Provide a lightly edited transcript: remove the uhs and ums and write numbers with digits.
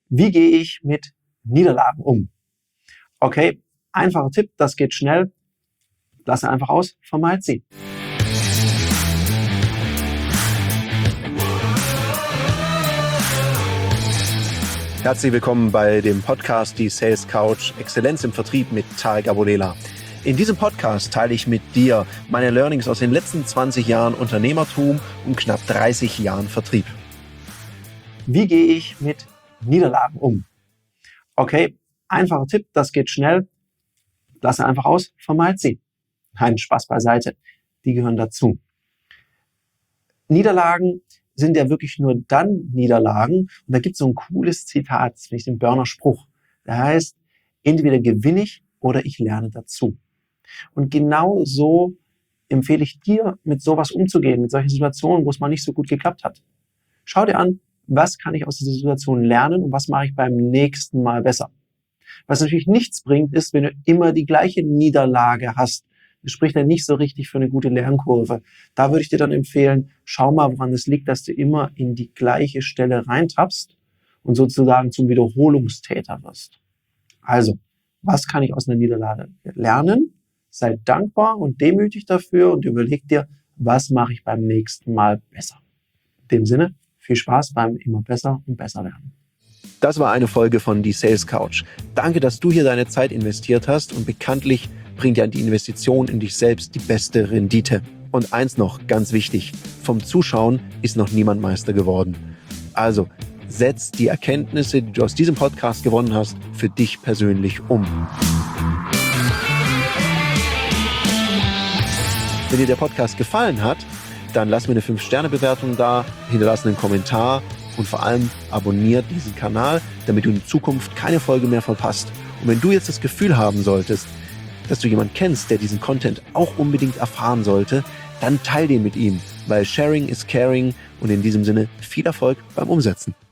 Wie gehe ich mit Niederlagen um? Okay, einfacher Tipp, das geht schnell. Lasse einfach aus, vermeid sie. Herzlich willkommen bei dem Podcast Die Sales Couch Exzellenz im Vertrieb mit Tarek Abodela. In diesem Podcast teile ich mit dir meine Learnings aus den letzten 20 Jahren Unternehmertum und knapp 30 Jahren Vertrieb. Wie gehe ich mit Niederlagen um? Okay, einfacher Tipp, das geht schnell. Lasse einfach aus, vermeid sie. Nein, Spaß beiseite. Die gehören dazu. Niederlagen sind ja wirklich nur dann Niederlagen. Und da gibt es so ein cooles Zitat, das finde ich den Burner Spruch. Der heißt, entweder gewinne ich oder ich lerne dazu. Und genau so empfehle ich dir, mit sowas umzugehen, mit solchen Situationen, wo es mal nicht so gut geklappt hat. Schau dir an, was kann ich aus dieser Situation lernen und was mache ich beim nächsten Mal besser. Was natürlich nichts bringt, ist, wenn du immer die gleiche Niederlage hast. Das spricht ja nicht so richtig für eine gute Lernkurve. Da würde ich dir dann empfehlen, schau mal, woran es liegt, dass du immer in die gleiche Stelle reintappst und sozusagen zum Wiederholungstäter wirst. Also, was kann ich aus einer Niederlage lernen? Sei dankbar und demütig dafür und überleg dir, was mache ich beim nächsten Mal besser. In dem Sinne, viel Spaß beim immer besser und besser werden. Das war eine Folge von Die Sales Couch. Danke, dass du hier deine Zeit investiert hast und bekanntlich bringt ja die Investition in dich selbst die beste Rendite. Und eins noch, ganz wichtig, vom Zuschauen ist noch niemand Meister geworden. Also, setz die Erkenntnisse, die du aus diesem Podcast gewonnen hast, für dich persönlich um. Wenn dir der Podcast gefallen hat, dann lass mir eine 5-Sterne-Bewertung da, hinterlass einen Kommentar und vor allem abonniert diesen Kanal, damit du in Zukunft keine Folge mehr verpasst. Und wenn du jetzt das Gefühl haben solltest, dass du jemanden kennst, der diesen Content auch unbedingt erfahren sollte, dann teil den mit ihm, weil Sharing is Caring und in diesem Sinne viel Erfolg beim Umsetzen.